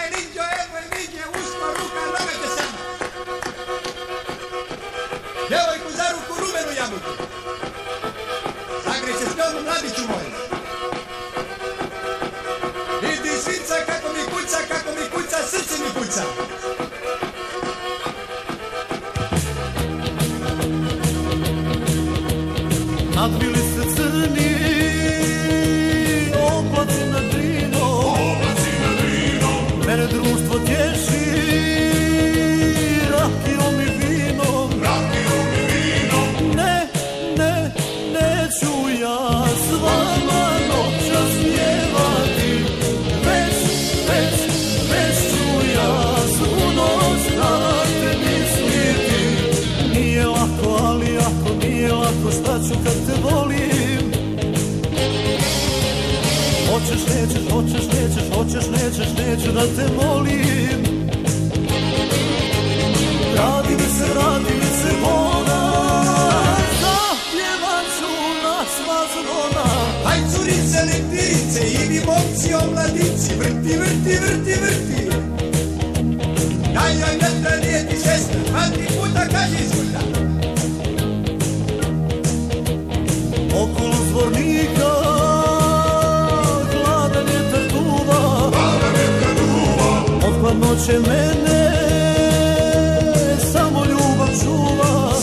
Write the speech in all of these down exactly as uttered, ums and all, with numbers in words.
Emiđo, evo Emiđe, usko, ruka, noga te sama. Djevojku za ruku, rumenu jabuku. Zagrej se s njom, mladiću moj. Vidi svica kako mi kuca, kako mi kuca, srce mi kuca. Nadvili se crni oblaci nad Drinom, mene društvo tješi rakijom i vinom. Ne, ne, neću ja s vama noćas pjevati, već, već, već ću ja svu noć na te misliti. Nije lako, ali ako nije lako, šta ću kad te volim? Hoćeš, nećeš, hoćeš, nećeš, hoćeš, nećeš, neću da te molim. Radi mi se, radi mi se voda, zapjevat ću na sva zvona. Aj curice, leptirice i vi momci omladici, vrti, vrti, vrti, vrti. Daj joj metra, nije ti sestra, dva tri puta kaži izvuta. Okolo zvornika gladan je tartuva, od hladnoće mene samo ljubav čuva.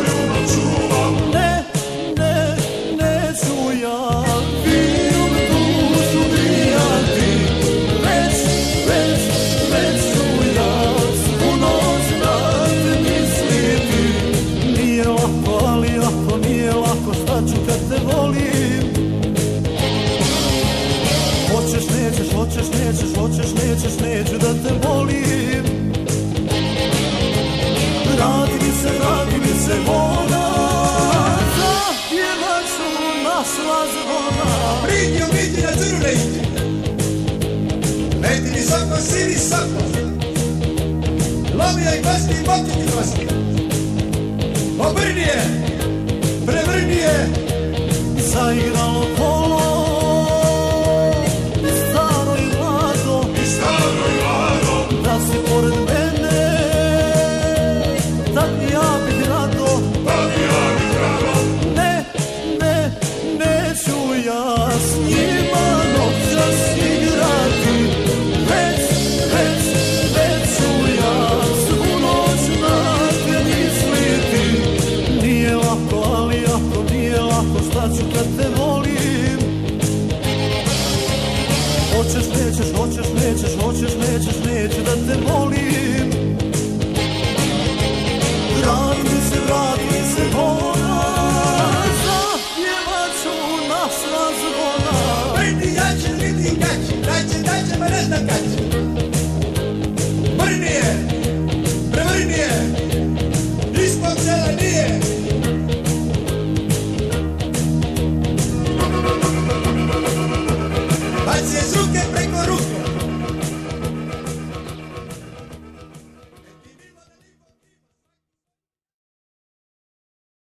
Ne, ne, neću ja vinom dušu grijati, već, već, već ću ja svu noć na te misliti. Nije lako, ali ako nije lako, šta ću kad te volim? Hoćeš, nećeš, hoćeš, nećeš, hoćeš, nećeš, neću da te volim. Radi mi se, radi mi se voda, zapjevat ću na sva zvona. Pridio, vidi na crnu ne ide. Leti visoko, si visoko. Lomija i kosti i boki ti kosti. Obrni je, prevrni je. Zaigralo kolo, staro i mlado, da si pored mene, tad ja bih rado. Ne, ne, neću ja s njima noćas igrati, već, već, već ću ja svu noć na te misliti. Nije lako, ali ako nije lako, šta ću kad te volim? Hoćeš, nećeš, hoćeš, nećeš, hoćeš, nećeš, neću da te volim. Vrati mi se, vrati